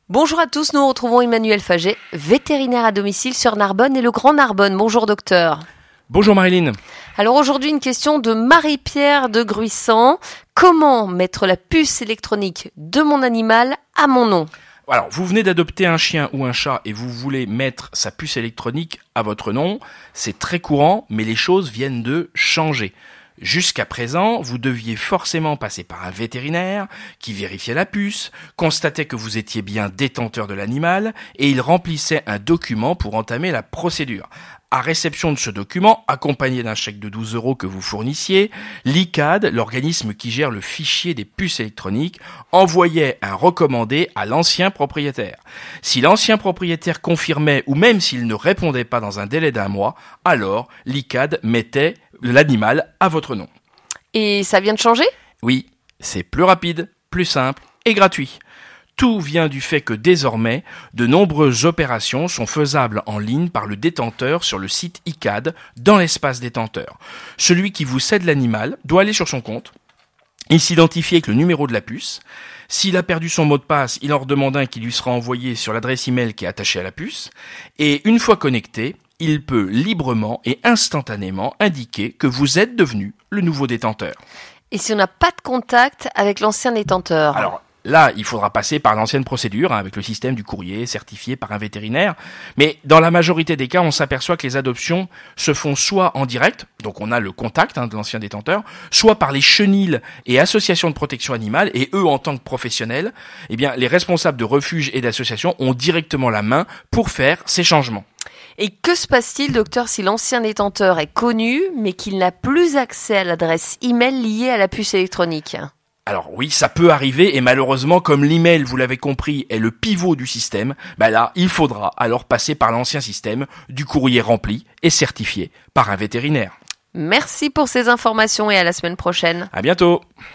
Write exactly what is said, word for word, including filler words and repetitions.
Bonjour à tous, nous retrouvons Emmanuel Faget, vétérinaire à domicile sur Narbonne et le Grand Narbonne. Bonjour docteur. Bonjour Marilyn. Alors aujourd'hui une question de Marie-Pierre de Gruissant. Comment mettre la puce électronique de mon animal à mon nom ? Alors, vous venez d'adopter un chien ou un chat et vous voulez mettre sa puce électronique à votre nom. C'est très courant, mais les choses viennent de changer. Jusqu'à présent, vous deviez forcément passer par un vétérinaire qui vérifiait la puce, constatait que vous étiez bien détenteur de l'animal et il remplissait un document pour entamer la procédure. À réception de ce document, accompagné d'un chèque de douze euros que vous fournissiez, l'I C A D, l'organisme qui gère le fichier des puces électroniques, envoyait un recommandé à l'ancien propriétaire. Si l'ancien propriétaire confirmait ou même s'il ne répondait pas dans un délai d'un mois, alors l'I C A D mettait l'animal à votre nom. Et ça vient de changer ? Oui, c'est plus rapide, plus simple et gratuit. Tout vient du fait que désormais, de nombreuses opérations sont faisables en ligne par le détenteur sur le site I C A D dans l'espace détenteur. Celui qui vous cède l'animal doit aller sur son compte. Il s'identifie avec le numéro de la puce. S'il a perdu son mot de passe, il en redemande un qui lui sera envoyé sur l'adresse email qui est attachée à la puce. Et une fois connecté, il peut librement et instantanément indiquer que vous êtes devenu le nouveau détenteur. Et si on n'a pas de contact avec l'ancien détenteur ? Alors, là, il faudra passer par l'ancienne procédure, hein, avec le système du courrier certifié par un vétérinaire. Mais dans la majorité des cas, on s'aperçoit que les adoptions se font soit en direct, donc on a le contact hein, de l'ancien détenteur, soit par les chenils et associations de protection animale, et eux, en tant que professionnels, eh bien, les responsables de refuges et d'associations ont directement la main pour faire ces changements. Et que se passe-t-il, docteur, si l'ancien détenteur est connu, mais qu'il n'a plus accès à l'adresse email liée à la puce électronique ? Alors oui, ça peut arriver et malheureusement, comme l'email, vous l'avez compris, est le pivot du système, bah là, il faudra alors passer par l'ancien système du courrier rempli et certifié par un vétérinaire. Merci pour ces informations et à la semaine prochaine. À bientôt.